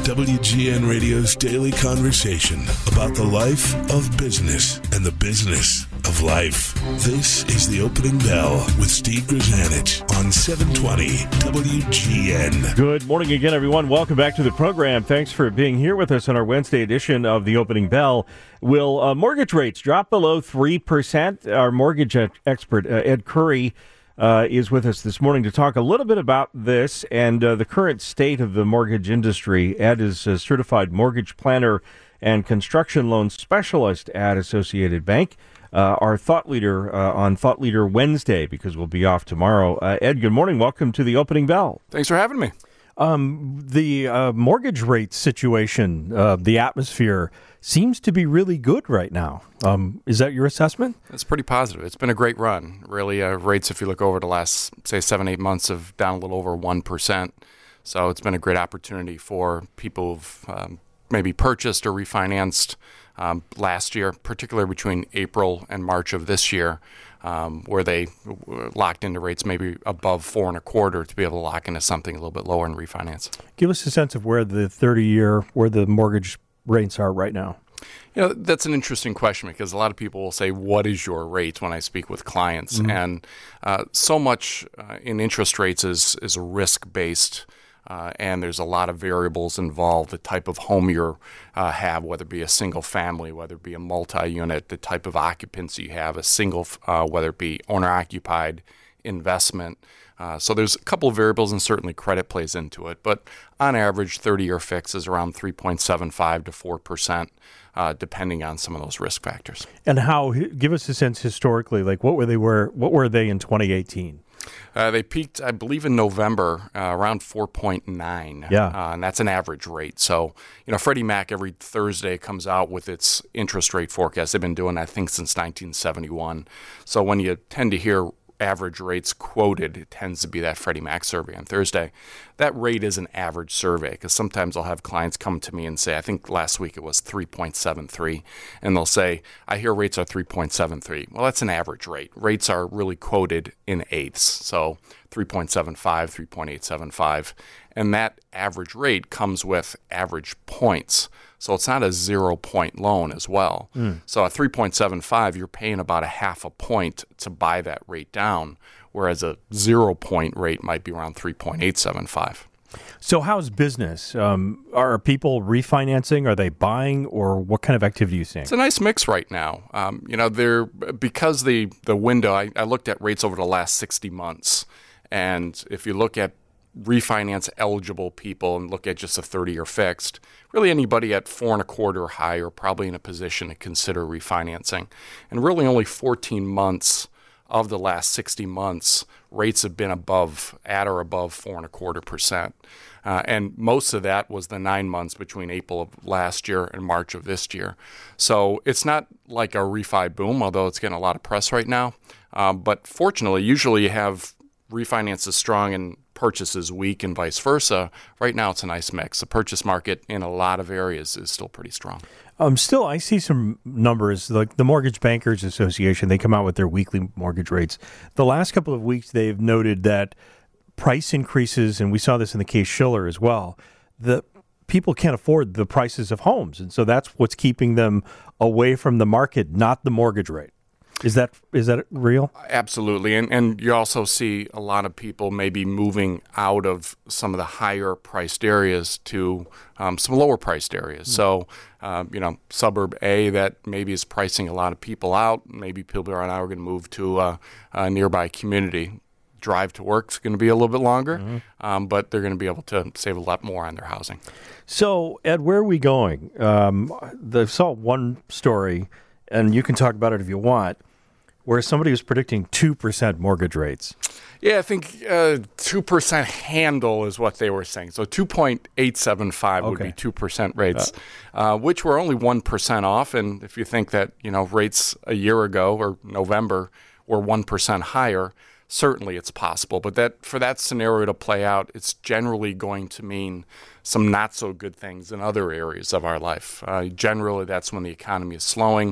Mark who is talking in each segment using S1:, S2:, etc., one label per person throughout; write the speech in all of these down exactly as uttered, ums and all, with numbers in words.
S1: W G N Radio's daily conversation about the life of business and the business of life. This is The Opening Bell with Steve Grzanich on seven twenty W G N.
S2: Good morning again, everyone. Welcome back to the program. Thanks for being here with us on our Wednesday edition of The Opening Bell. Will uh, mortgage rates drop below three percent? Our mortgage expert, uh, Ed Curry, Uh, is with us this morning to talk a little bit about this and uh, the current state of the mortgage industry. Ed is a certified mortgage planner and construction loan specialist at Associated Bank. Uh, our thought leader uh, on Thought Leader Wednesday, because we'll be off tomorrow. Uh, Ed, good morning. Welcome to the Opening Bell.
S3: Thanks for having me.
S2: Um, the uh, mortgage rate situation, uh, the atmosphere, seems to be really good right now. Um, is that your assessment?
S3: It's pretty positive. It's been a great run. Really, uh, rates, if you look over the last, say, seven, eight months, have down a little over one percent. So it's been a great opportunity for people who've um, maybe purchased or refinanced um, last year, particularly between April and March of this year, um, where they locked into rates maybe above four and a quarter to be able to lock into something a little bit lower and refinance.
S2: Give us a sense of where the thirty-year, where the mortgage rates are right now.
S3: You know, that's an interesting question because a lot of people will say, what is your rate when I speak with clients? Mm-hmm. And uh, so much uh, in interest rates is, is risk-based. Uh, and there's a lot of variables involved, the type of home you uh, have, whether it be a single family, whether it be a multi-unit, the type of occupancy you have, a single, uh, whether it be owner-occupied investment. Uh, so there's a couple of variables, and certainly credit plays into it. But on average, thirty-year fix is around three point seven five to four percent, uh, depending on some of those risk factors.
S2: And how? Give us a sense historically, like what were they were what were they in twenty eighteen?
S3: Uh, they peaked, I believe, in November uh, around four point nine.
S2: Yeah.
S3: Uh, and that's an average rate. So, you know, Freddie Mac every Thursday comes out with its interest rate forecast. They've been doing, I think, since nineteen seventy-one. So when you tend to hear average rates quoted, it tends to be that Freddie Mac survey on Thursday. That rate is an average survey because sometimes I'll have clients come to me and say, I think last week it was three point seven three, and they'll say, I hear rates are three point seven three. Well, that's an average rate. Rates are really quoted in eighths, so three point seven five, three point eight seven five, and that average rate comes with average points. So it's not a zero-point loan as well. Mm. So at three point seven five, you're paying about a half a point to buy that rate down, whereas a zero-point rate might be around three point eight seven five.
S2: So how's business? Um, are people refinancing? Are they buying? Or what kind of activity are you seeing?
S3: It's a nice mix right now. Um, you know, they're, because the, the window, I, I looked at rates over the last sixty months. And if you look at refinance eligible people and look at just a thirty-year fixed, really anybody at four and a quarter or higher probably in a position to consider refinancing. And really only fourteen months of the last sixty months, rates have been above, at or above four and a quarter percent. Uh, and most of that was the nine months between April of last year and March of this year. So it's not like a refi boom, although it's getting a lot of press right now. Um, but fortunately, usually you have refinances strong and purchases weak and vice versa. Right now, it's a nice mix. The purchase market in a lot of areas is still pretty strong.
S2: Um, still, I see some numbers, like the Mortgage Bankers Association, they come out with their weekly mortgage rates. The last couple of weeks, they've noted that price increases, and we saw this in the case Schiller as well, the people can't afford the prices of homes. And so that's what's keeping them away from the market, not the mortgage rate. Is that is that real?
S3: Absolutely. And and you also see a lot of people maybe moving out of some of the higher priced areas to um, some lower priced areas. Mm. So, um, you know, suburb A that maybe is pricing a lot of people out. Maybe people are now going to move to uh, a nearby community. Drive to work is going to be a little bit longer, mm-hmm. um, but they're going to be able to save a lot more on their housing.
S2: So, Ed, where are we going? Um, I saw one story, and you can talk about it if you want, where somebody was predicting two percent mortgage rates.
S3: Yeah, I think uh, two percent handle is what they were saying. So two point eight seven five okay. would be two percent rates, uh, uh, which were only one percent off. And if you think that, you know, rates a year ago or November were one percent higher, certainly it's possible. But that for that scenario to play out, it's generally going to mean some not so good things in other areas of our life. Uh, generally, that's when the economy is slowing.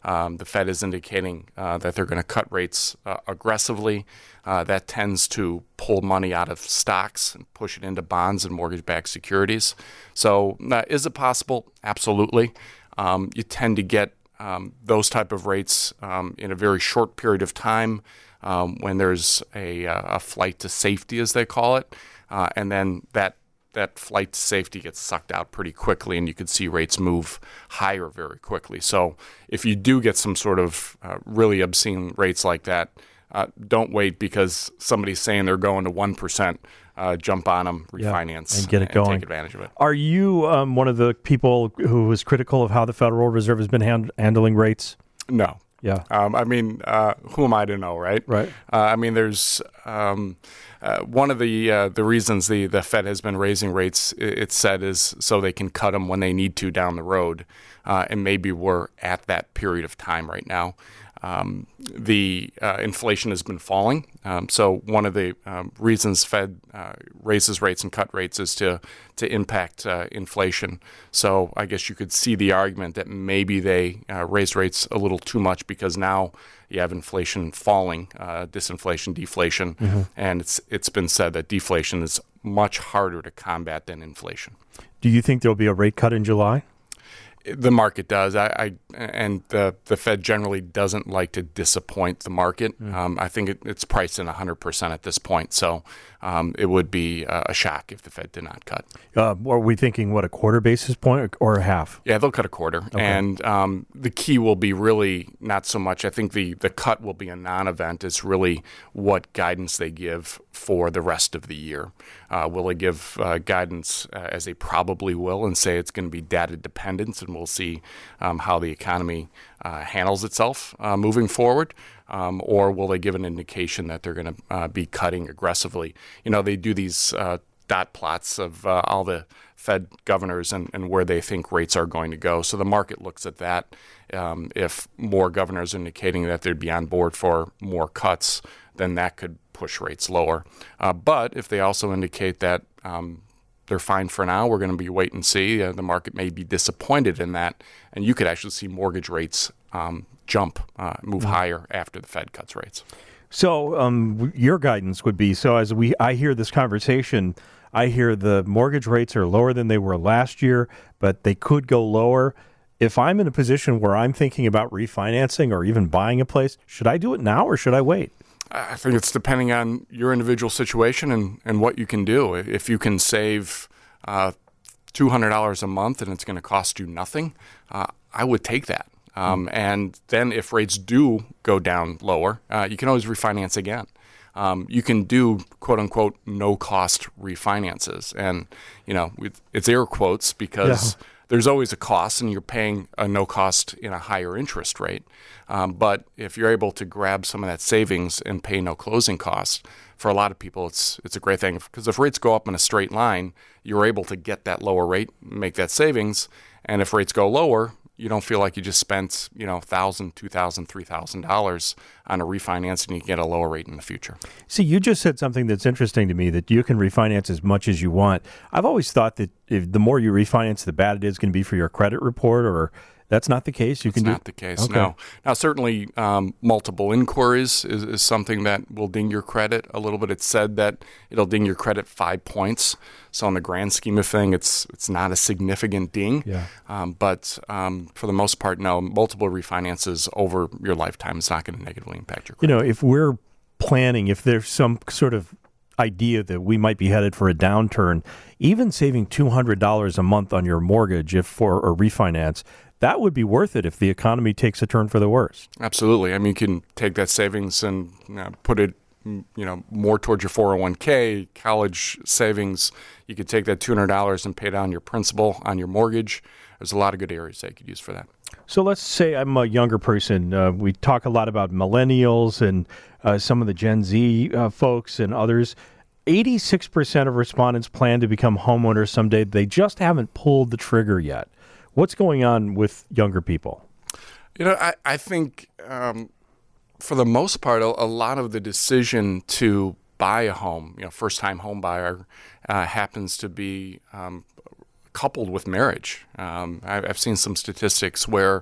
S3: um, the Fed is indicating uh, that they're going to cut rates uh, aggressively. Uh, that tends to pull money out of stocks and push it into bonds and mortgage-backed securities. So uh, is it possible? Absolutely. Um, you tend to get um, those type of rates um, in a very short period of time um, when there's a, a flight to safety, as they call it, uh, and then that that flight to safety gets sucked out pretty quickly, and you could see rates move higher very quickly. So if you do get some sort of uh, really obscene rates like that, uh, don't wait because somebody's saying they're going to one percent. Uh, jump on them, refinance,
S2: yeah, and get it
S3: and
S2: going.
S3: Take advantage of it.
S2: Are you um, one of the people who was critical of how the Federal Reserve has been hand- handling rates?
S3: No.
S2: Yeah.
S3: Um, I mean, uh, who am I to know, right?
S2: Right.
S3: Uh, I mean, there's um, uh, one of the uh, the reasons the, the Fed has been raising rates, it's said, is so they can cut them when they need to down the road. Uh, and maybe we're at that period of time right now. Um, the uh, inflation has been falling. Um, so one of the um, reasons Fed uh, raises rates and cut rates is to to impact uh, inflation. So I guess you could see the argument that maybe they uh, raise rates a little too much because now you have inflation falling, uh, disinflation, deflation, mm-hmm. and it's it's been said that deflation is much harder to combat than inflation.
S2: Do you think there'll be a rate cut in July?
S3: The market does, I, I and the the Fed generally doesn't like to disappoint the market. Mm. Um, I think it, it's priced in one hundred percent at this point, so um, it would be uh, a shock if the Fed did not cut.
S2: Uh, are we thinking, what, a quarter basis point or a half?
S3: Yeah, they'll cut a quarter, okay. and um, the key will be really not so much, I think the, the cut will be a non-event. It's really what guidance they give for the rest of the year. Uh, will they give uh, guidance uh, as they probably will and say it's going to be data dependent, and we'll see um, how the economy uh, handles itself uh, moving forward, um, or will they give an indication that they're going to uh, be cutting aggressively? You know, they do these uh, dot plots of uh, all the Fed governors and, and where they think rates are going to go. So the market looks at that. Um, if more governors are indicating that they'd be on board for more cuts, then that could push rates lower. Uh, but if they also indicate that um, they're fine for now, we're going to be wait and see. Uh, the market may be disappointed in that, and you could actually see mortgage rates um, jump, uh, move mm-hmm. higher after the Fed cuts rates.
S2: So um, your guidance would be, so as we I hear this conversation, I hear the mortgage rates are lower than they were last year, but they could go lower. If I'm in a position where I'm thinking about refinancing or even buying a place, should I do it now or should I wait?
S3: I think it's depending on your individual situation and, and what you can do. If you can save uh, two hundred dollars a month and it's going to cost you nothing, uh, I would take that. Um, mm-hmm. And then if rates do go down lower, uh, you can always refinance again. Um, you can do quote unquote no cost refinances, and you know it's air quotes because yeah. there's always a cost, and you're paying a no cost in a higher interest rate. Um, but if you're able to grab some of that savings and pay no closing costs, for a lot of people, it's it's a great thing because if rates go up in a straight line, you're able to get that lower rate, make that savings, and if rates go lower, you don't feel like you just spent, you know, one thousand dollars, two thousand dollars, three thousand dollars on a refinance and you get a lower rate in the future.
S2: See, you just said something that's interesting to me, that you can refinance as much as you want. I've always thought that if the more you refinance, the bad it is going to be for your credit report, or that's not the case? You
S3: It's
S2: can
S3: not
S2: do-
S3: the case,
S2: okay.
S3: no. Now, certainly um, multiple inquiries is, is something that will ding your credit a little bit. It's said that it'll ding your credit five points. So in the grand scheme of things, it's it's not a significant ding.
S2: Yeah.
S3: Um, but um, for the most part, no. Multiple refinances over your lifetime is not going to negatively impact your credit.
S2: You know, if we're planning, if there's some sort of idea that we might be headed for a downturn, even saving two hundred dollars a month on your mortgage if for a refinance, that would be worth it if the economy takes a turn for the worse.
S3: Absolutely. I mean, you can take that savings and you know, put it, you know, more towards your four oh one k, college savings. You could take that two hundred dollars and pay down your principal on your mortgage. There's a lot of good areas that you could use for that.
S2: So let's say I'm a younger person. Uh, we talk a lot about millennials and uh, some of the Gen Z uh, folks and others. eighty-six percent of respondents plan to become homeowners someday. They just haven't pulled the trigger yet. What's going on with younger people?
S3: You know, I, I think um, for the most part, a, a lot of the decision to buy a home, you know, first-time home buyer, uh, happens to be um, coupled with marriage. Um, I've, I've seen some statistics where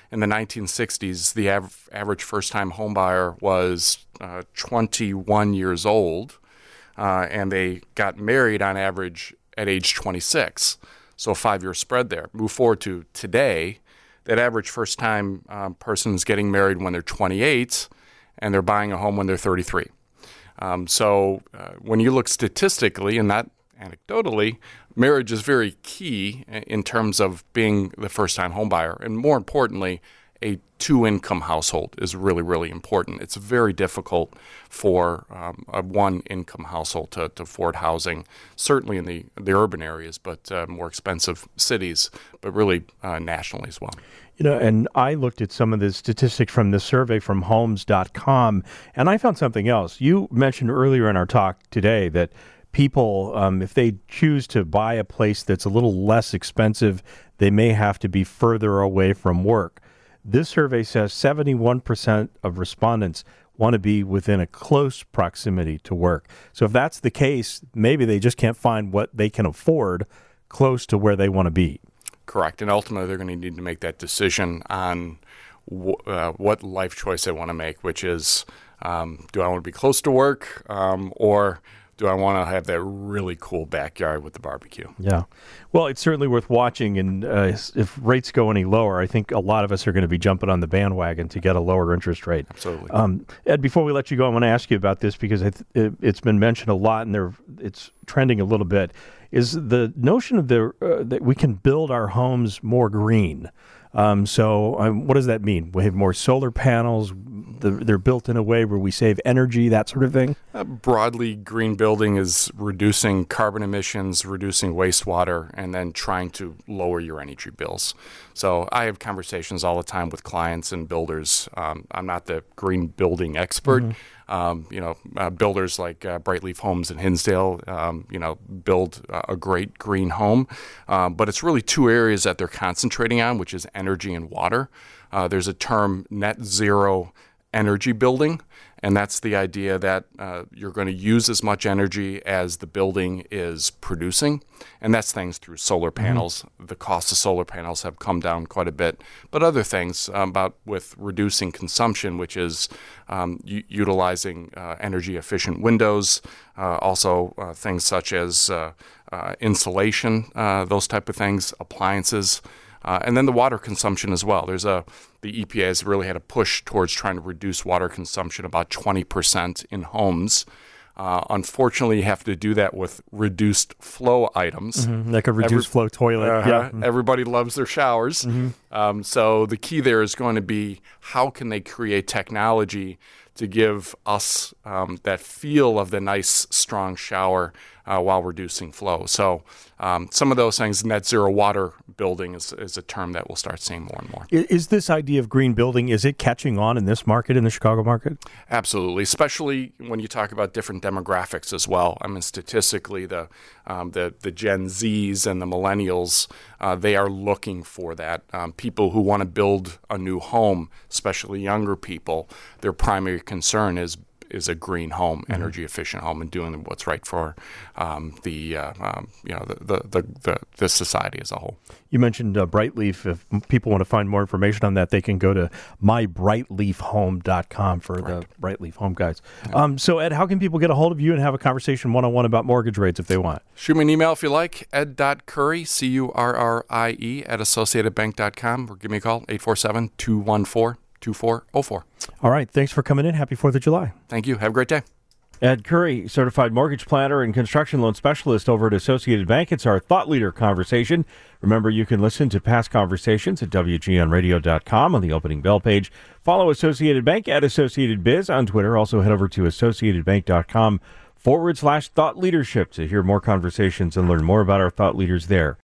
S3: in the nineteen sixties, the av- average first-time homebuyer was uh, twenty-one years old, uh, and they got married on average at age twenty-six. So a five-year spread there. Move forward to today, that average first-time um, person is getting married when they're twenty-eight, and they're buying a home when they're thirty-three. Um, so uh, when you look statistically, and not anecdotally, marriage is very key in terms of being the first-time home buyer. And more importantly, a two-income household is really, really important. It's very difficult for um, a one-income household to, to afford housing, certainly in the, the urban areas, but uh, more expensive cities, but really uh, nationally as well.
S2: You know, and I looked at some of the statistics from this survey from homes dot com, and I found something else. You mentioned earlier in our talk today that people, um, if they choose to buy a place that's a little less expensive, they may have to be further away from work. This survey says seventy-one percent of respondents want to be within a close proximity to work. So if that's the case, maybe they just can't find what they can afford close to where they want to be.
S3: Correct. And ultimately, they're going to need to make that decision on w- uh, what life choice they want to make, which is, um, do I want to be close to work, um, or do I want to have that really cool backyard with the barbecue?
S2: Yeah. Well, it's certainly worth watching. And uh, if rates go any lower, I think a lot of us are going to be jumping on the bandwagon to get a lower interest rate.
S3: Absolutely.
S2: Um, Ed, before we let you go, I want to ask you about this because it, it, it's been mentioned a lot and there, it's trending a little bit, is the notion of the uh, that we can build our homes more green. Um, so um, what does that mean? We have more solar panels. The, they're built in a way where we save energy, that sort of thing?
S3: Uh, broadly, green building is reducing carbon emissions, reducing wastewater, and then trying to lower your energy bills. So I have conversations all the time with clients and builders. Um, I'm not the green building expert. Mm-hmm. Um, you know, uh, builders like uh, Brightleaf Homes in Hinsdale, um, you know, build uh, a great green home. Um, but it's really two areas that they're concentrating on, which is energy and water. Uh, there's a term, net zero energy building, and that's the idea that uh, you're going to use as much energy as the building is producing, and that's things through solar panels. Mm-hmm. The cost of solar panels have come down quite a bit, but other things um, about with reducing consumption, which is um, u- utilizing uh, energy-efficient windows, uh, also uh, things such as uh, uh, insulation, uh, those type of things, appliances. Uh, and then the water consumption as well. There's a the E P A has really had a push towards trying to reduce water consumption about twenty percent in homes. Uh, unfortunately, you have to do that with reduced flow items.
S2: Mm-hmm. Like a reduced Every, flow toilet.
S3: Uh,
S2: yeah.
S3: Everybody loves their showers.
S2: Mm-hmm.
S3: Um, so the key there is going to be how can they create technology to give us um, that feel of the nice, strong shower uh, while reducing flow. So um, some of those things, net zero water building is, is a term that we'll start seeing more and more.
S2: Is this idea of green building, is it catching on in this market, in the Chicago market?
S3: Absolutely, especially when you talk about different demographics as well. I mean, statistically, the um, the, the Gen Zs and the millennials, uh, they are looking for that. Um, people who want to build a new home, especially younger people, their primary concern is is a green home, mm-hmm. energy efficient home, and doing what's right for um, the uh, um, you know the the, the the the society as a whole.
S2: You mentioned uh, Brightleaf. If people want to find more information on that, they can go to my brightleaf home dot com for Correct. the Brightleaf Home guys. Yeah. Um, so, Ed, how can people get a hold of you and have a conversation one-on-one about mortgage rates if they want?
S3: Shoot me an email if you like, ed dot currie, C U R R I E, at associated bank dot com, or give me a call, eight four seven, two one four, two four zero four.
S2: All right. Thanks for coming in. Happy fourth of July.
S3: Thank you. Have a great day.
S2: Ed Currie, certified mortgage planner and construction loan specialist over at Associated Bank. It's our Thought Leader conversation. Remember, you can listen to past conversations at W G N radio dot com on the opening bell page. Follow Associated Bank at Associated Biz on Twitter. Also head over to associated bank dot com forward slash thought leadership to hear more conversations and learn more about our thought leaders there.